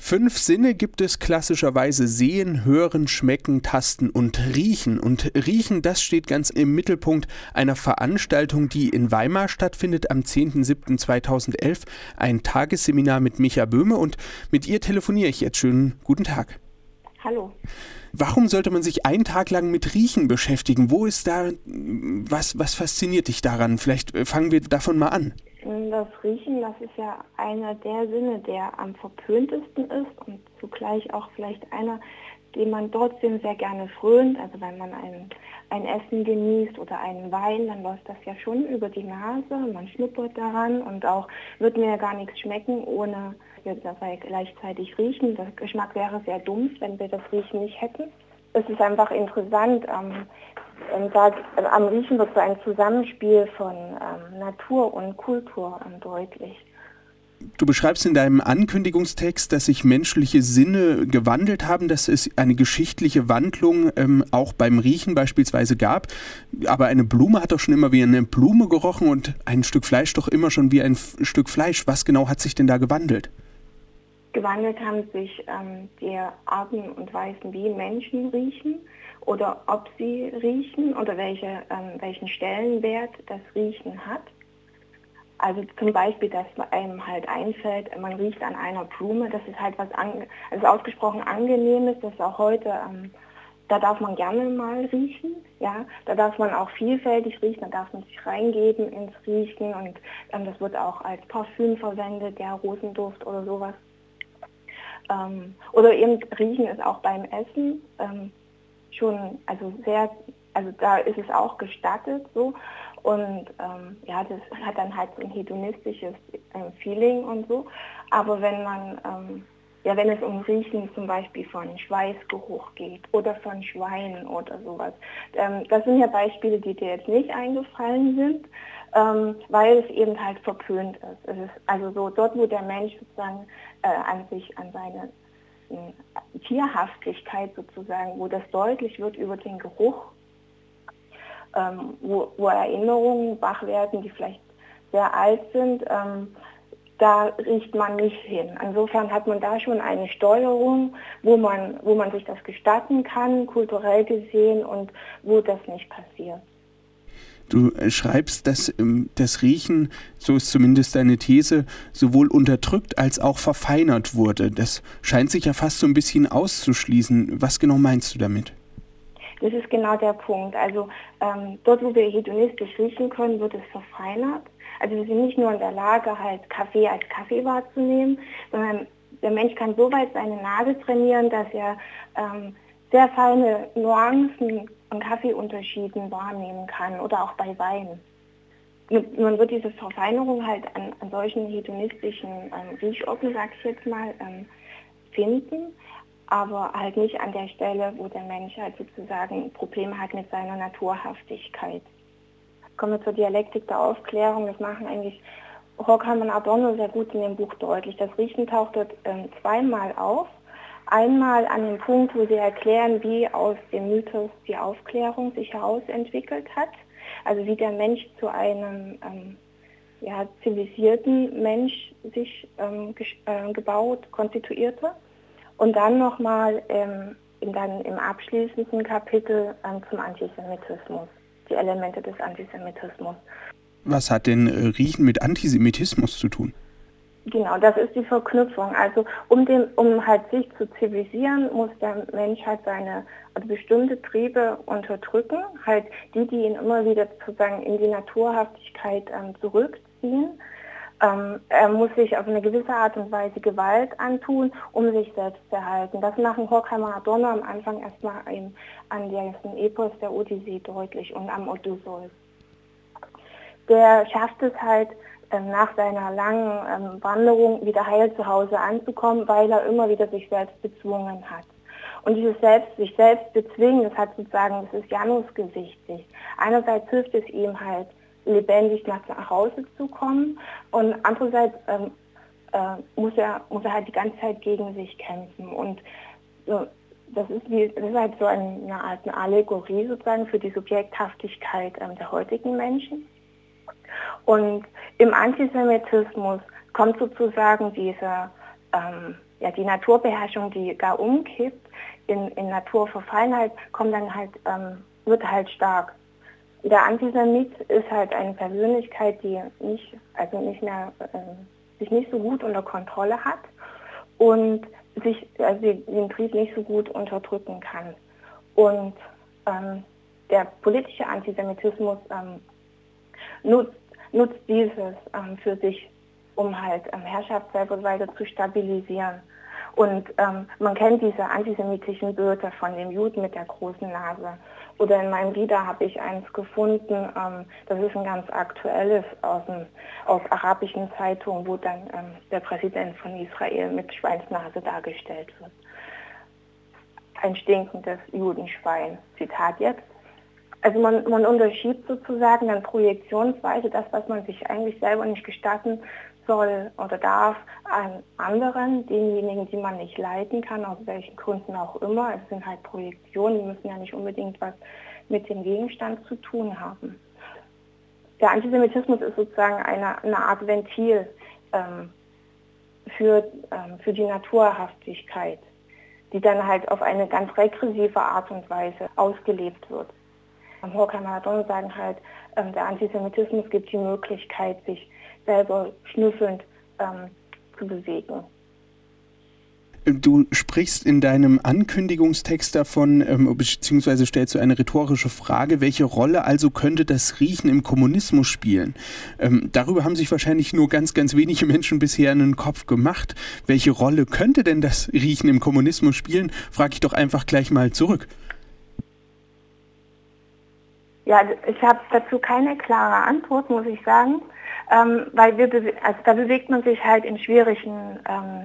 5 Sinne gibt es klassischerweise: Sehen, Hören, Schmecken, Tasten und Riechen. Und Riechen, das steht ganz im Mittelpunkt einer Veranstaltung, die in Weimar stattfindet am 10.07.2011. Ein Tagesseminar mit Micha Böhme, und mit ihr telefoniere ich jetzt. Schönen guten Tag. Hallo. Warum sollte man sich einen Tag lang mit Riechen beschäftigen? Wo ist da, was fasziniert dich daran? Vielleicht fangen wir davon mal an. Das Riechen, das ist ja einer der Sinne, der am verpöntesten ist und zugleich auch vielleicht einer, den man trotzdem sehr gerne frönt. Also wenn man ein Essen genießt oder einen Wein, dann läuft das ja schon über die Nase, man schnuppert daran und auch wird mir ja gar nichts schmecken, ohne wir dabei gleichzeitig riechen. Der Geschmack wäre sehr dumpf, wenn wir das Riechen nicht hätten. Es ist einfach interessant. Am Riechen wird so ein Zusammenspiel von Natur und Kultur deutlich. Du beschreibst in deinem Ankündigungstext, dass sich menschliche Sinne gewandelt haben, dass es eine geschichtliche Wandlung auch beim Riechen beispielsweise gab. Aber eine Blume hat doch schon immer wie eine Blume gerochen und ein Stück Fleisch doch immer schon wie ein Stück Fleisch. Was genau hat sich denn da gewandelt? Gewandelt haben sich die Arten und Weisen, wie Menschen riechen oder ob sie riechen oder welchen Stellenwert das Riechen hat. Also zum Beispiel, dass einem halt einfällt, man riecht an einer Blume, das ist halt was ausgesprochen Angenehmes, das ist auch heute, da darf man gerne mal riechen, ja, da darf man auch vielfältig riechen, da darf man sich reingeben ins Riechen und das wird auch als Parfüm verwendet, ja, Rosenduft oder sowas. Oder eben Riechen ist auch beim Essen schon, also da ist es auch gestattet so. Und das hat dann halt so ein hedonistisches Feeling und so. Aber wenn es um Riechen zum Beispiel von Schweißgeruch geht oder von Schweinen oder sowas, das sind ja Beispiele, die dir jetzt nicht eingefallen sind, weil es eben halt verpönt ist. Es ist also so dort, wo der Mensch sozusagen an seine Tierhaftigkeit sozusagen, wo das deutlich wird über den Geruch, wo Erinnerungen wach werden, die vielleicht sehr alt sind, da riecht man nicht hin. Insofern hat man da schon eine Steuerung, wo man sich das gestatten kann, kulturell gesehen, und wo das nicht passiert. Du schreibst, dass das Riechen, so ist zumindest deine These, sowohl unterdrückt als auch verfeinert wurde. Das scheint sich ja fast so ein bisschen auszuschließen. Was genau meinst du damit? Das ist genau der Punkt. Also dort, wo wir hedonistisch riechen können, wird es verfeinert. Also wir sind nicht nur in der Lage, halt Kaffee als Kaffee wahrzunehmen, sondern der Mensch kann so weit seine Nase trainieren, dass er sehr feine Nuancen und Kaffeeunterschieden wahrnehmen kann oder auch bei Wein. Man wird diese Verfeinerung halt an solchen hedonistischen Riechorten, sag ich jetzt mal, finden, aber halt nicht an der Stelle, wo der Mensch halt sozusagen Probleme hat mit seiner Naturhaftigkeit. Kommen wir zur Dialektik der Aufklärung. Das machen eigentlich Horkheimer und Adorno sehr gut in dem Buch deutlich. Das Riechen taucht dort zweimal auf. Einmal an dem Punkt, wo sie erklären, wie aus dem Mythos die Aufklärung sich herausentwickelt hat. Also wie der Mensch zu einem zivilisierten Mensch sich konstituierte. Und dann nochmal im abschließenden Kapitel zum Antisemitismus, die Elemente des Antisemitismus. Was hat denn Riechen mit Antisemitismus zu tun? Genau, das ist die Verknüpfung. Also um halt sich zu zivilisieren, muss der Mensch halt seine bestimmte Triebe unterdrücken, halt die ihn immer wieder sozusagen in die Naturhaftigkeit zurückziehen. Er muss sich auf eine gewisse Art und Weise Gewalt antun, um sich selbst zu erhalten. Das machen Horkheimer und Adorno am Anfang erstmal an diesem Epos der Odyssee deutlich und am Odysseus. Der schafft es halt, nach seiner langen Wanderung wieder heil zu Hause anzukommen, weil er immer wieder sich selbst bezwungen hat. Und dieses sich selbst bezwingen, das hat sozusagen, das ist janusgesichtig. Einerseits hilft es ihm halt, lebendig nach Hause zu kommen, und andererseits muss er halt die ganze Zeit gegen sich kämpfen. Und das ist halt so eine Art Allegorie sozusagen für die Subjekthaftigkeit der heutigen Menschen. Und im Antisemitismus kommt sozusagen diese die Naturbeherrschung, die gar umkippt, in Naturverfallenheit, wird halt stark. Der Antisemit ist halt eine Persönlichkeit, die sich nicht so gut unter Kontrolle hat und den Trieb nicht so gut unterdrücken kann. Und der politische Antisemitismus nutzt dieses für sich, um halt Herrschaft selber weiter zu stabilisieren. Und man kennt diese antisemitischen Bilder von dem Juden mit der großen Nase. Oder in meinem Lieder habe ich eins gefunden, das ist ein ganz aktuelles aus arabischen Zeitungen, wo dann der Präsident von Israel mit Schweinsnase dargestellt wird. Ein stinkendes Judenschwein, Zitat jetzt. Also man unterschiebt sozusagen dann projektionsweise das, was man sich eigentlich selber nicht gestatten soll oder darf, an anderen, denjenigen, die man nicht leiten kann, aus welchen Gründen auch immer. Es sind halt Projektionen, die müssen ja nicht unbedingt was mit dem Gegenstand zu tun haben. Der Antisemitismus ist sozusagen eine Art Ventil für die Naturhaftigkeit, die dann halt auf eine ganz regressive Art und Weise ausgelebt wird. Horkheimer und Adorno sagen halt, der Antisemitismus gibt die Möglichkeit, sich selber schnüffelnd zu bewegen. Du sprichst in deinem Ankündigungstext davon, beziehungsweise stellst du eine rhetorische Frage, welche Rolle also könnte das Riechen im Kommunismus spielen? Darüber haben sich wahrscheinlich nur ganz, ganz wenige Menschen bisher einen Kopf gemacht. Welche Rolle könnte denn das Riechen im Kommunismus spielen? Frage ich doch einfach gleich mal zurück. Ja, ich habe dazu keine klare Antwort, muss ich sagen, weil da bewegt man sich halt in schwierigen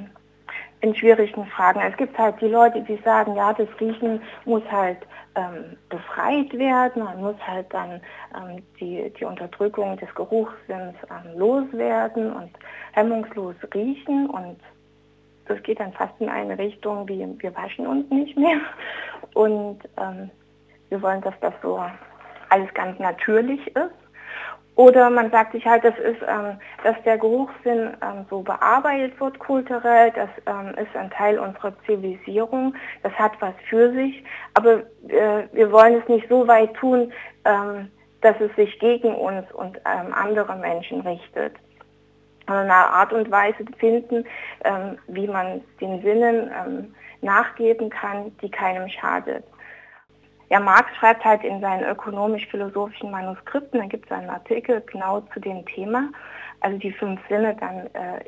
Fragen. Es gibt halt die Leute, die sagen, ja, das Riechen muss halt befreit werden, man muss halt dann die Unterdrückung des Geruchssinns loswerden und hemmungslos riechen, und das geht dann fast in eine Richtung wie wir waschen uns nicht mehr, und wir wollen, dass das so alles ganz natürlich ist. Oder man sagt sich halt, dass der Geruchssinn so bearbeitet wird kulturell, das ist ein Teil unserer Zivilisierung, das hat was für sich, aber wir wollen es nicht so weit tun, dass es sich gegen uns und andere Menschen richtet. Eine Art und Weise finden, wie man den Sinnen nachgeben kann, die keinem schadet. Ja, Marx schreibt halt in seinen ökonomisch-philosophischen Manuskripten, da gibt es einen Artikel genau zu dem Thema, also die 5 Sinne dann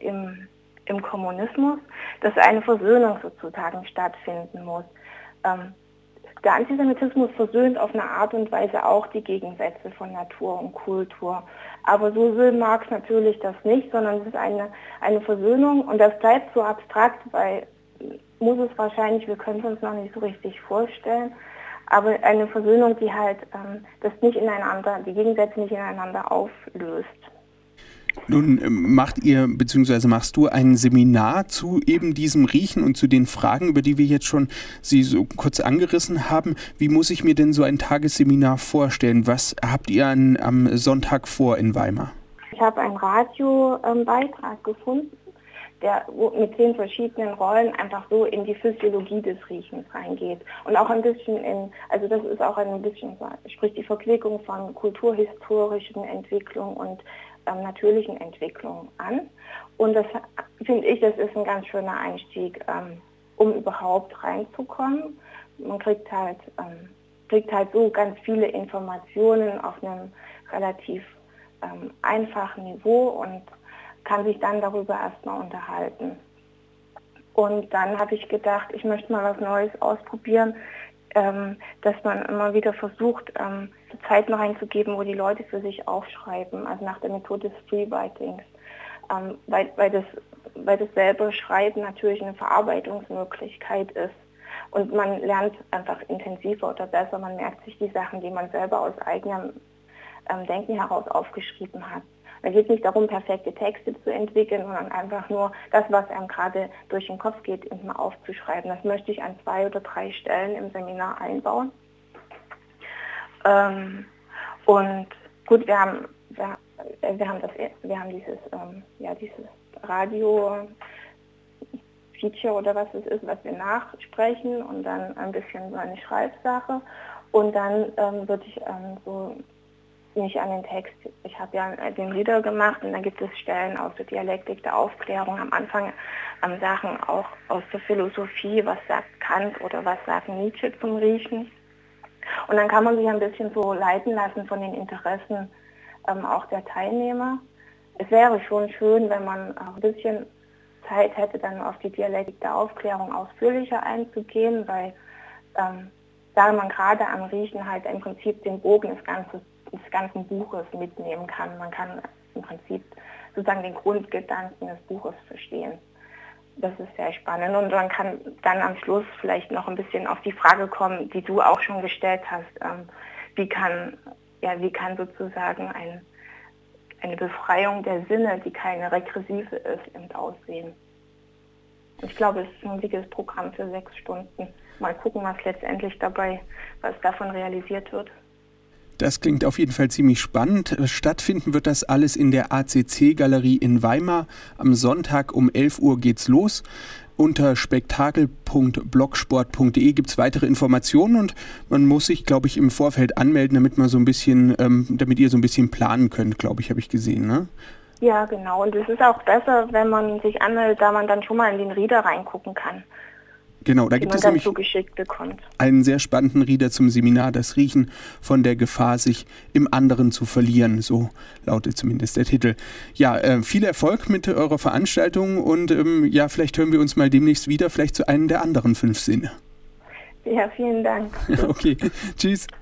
im Kommunismus, dass eine Versöhnung sozusagen stattfinden muss. Der Antisemitismus versöhnt auf eine Art und Weise auch die Gegensätze von Natur und Kultur. Aber so will Marx natürlich das nicht, sondern es ist eine Versöhnung, und das bleibt so abstrakt, weil muss es wahrscheinlich, wir können es uns noch nicht so richtig vorstellen, aber eine Versöhnung, die halt die Gegensätze nicht ineinander auflöst. Nun machst du ein Seminar zu eben diesem Riechen und zu den Fragen, über die wir jetzt schon Sie so kurz angerissen haben. Wie muss ich mir denn so ein Tagesseminar vorstellen? Was habt ihr am Sonntag vor in Weimar? Ich habe einen Radiobeitrag gefunden, der mit 10 verschiedenen Rollen einfach so in die Physiologie des Riechens reingeht. Und auch ein bisschen das ist auch ein bisschen, sprich die Verquickung von kulturhistorischen Entwicklungen und natürlichen Entwicklungen an. Und das finde ich, das ist ein ganz schöner Einstieg, um überhaupt reinzukommen. Man kriegt halt so ganz viele Informationen auf einem relativ einfachen Niveau und kann sich dann darüber erstmal unterhalten. Und dann habe ich gedacht, ich möchte mal was Neues ausprobieren, dass man immer wieder versucht, Zeiten reinzugeben, wo die Leute für sich aufschreiben, also nach der Methode des Freewritings, weil das selber Schreiben natürlich eine Verarbeitungsmöglichkeit ist. Und man lernt einfach intensiver oder besser, man merkt sich die Sachen, die man selber aus eigenem Denken heraus aufgeschrieben hat. Da geht es nicht darum, perfekte Texte zu entwickeln, sondern einfach nur das, was einem gerade durch den Kopf geht, mal aufzuschreiben. Das möchte ich an 2 oder 3 Stellen im Seminar einbauen. Und gut, wir haben dieses Radio Feature oder was es ist, was wir nachsprechen und dann ein bisschen so eine Schreibsache. Und dann würde ich so nicht an den Text, ich habe ja den Reader gemacht und da gibt es Stellen aus der Dialektik der Aufklärung, am Anfang Sachen auch aus der Philosophie, was sagt Kant oder was sagt Nietzsche zum Riechen. Und dann kann man sich ein bisschen so leiten lassen von den Interessen auch der Teilnehmer. Es wäre schon schön, wenn man auch ein bisschen Zeit hätte, dann auf die Dialektik der Aufklärung ausführlicher einzugehen, weil da man gerade am Riechen halt im Prinzip den Bogen des ganzen Buches mitnehmen kann. Man kann im Prinzip sozusagen den Grundgedanken des Buches verstehen. Das ist sehr spannend und man kann dann am Schluss vielleicht noch ein bisschen auf die Frage kommen, die du auch schon gestellt hast, wie kann sozusagen eine Befreiung der Sinne, die keine regressive ist, eben aussehen. Und ich glaube, es ist ein wichtiges Programm für 6 Stunden. Mal gucken, was davon realisiert wird. Das klingt auf jeden Fall ziemlich spannend. Stattfinden wird das alles in der ACC-Galerie in Weimar. Am Sonntag um 11 Uhr geht's los. Unter spektakel.blogsport.de gibt es weitere Informationen und man muss sich, glaube ich, im Vorfeld anmelden, damit ihr so ein bisschen planen könnt, glaube ich, habe ich gesehen, ne? Ja, genau. Und es ist auch besser, wenn man sich anmeldet, da man dann schon mal in den Reader reingucken kann. Genau, da gibt es nämlich einen sehr spannenden Reader zum Seminar, das Riechen von der Gefahr, sich im anderen zu verlieren, so lautet zumindest der Titel. Ja, viel Erfolg mit eurer Veranstaltung und vielleicht hören wir uns mal demnächst wieder, vielleicht zu einem der anderen 5 Sinne. Ja, vielen Dank. Okay, tschüss.